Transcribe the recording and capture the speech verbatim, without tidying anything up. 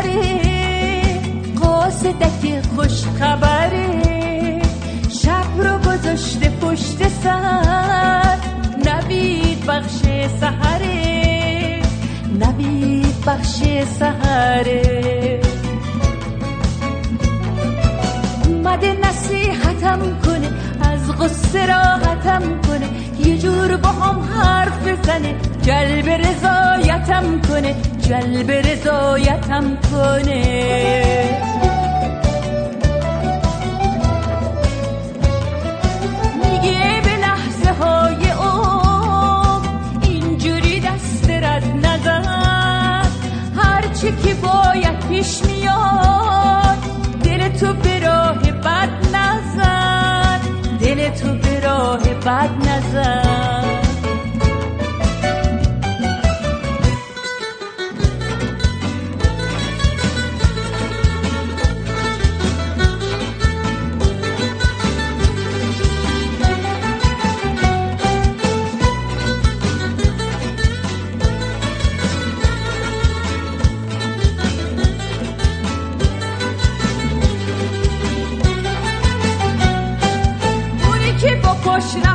سحره، قاصدک خوش خبره، شب رو گذاشته پشت سر، نوید بخش سحره، نوید بخش سحره. اومده نصیحتم کنه، از غصه راحتم کنه، یه جور با هم حرف بزنه، جلب رضایتم کنه، جلب رضایتم کنه. میگه به لحظه های عمر اینجوری دست رد نزن، هرچی که باید پیش میاد، دل تو به راه بد نزن، دل تو به راه بد نزن. خوش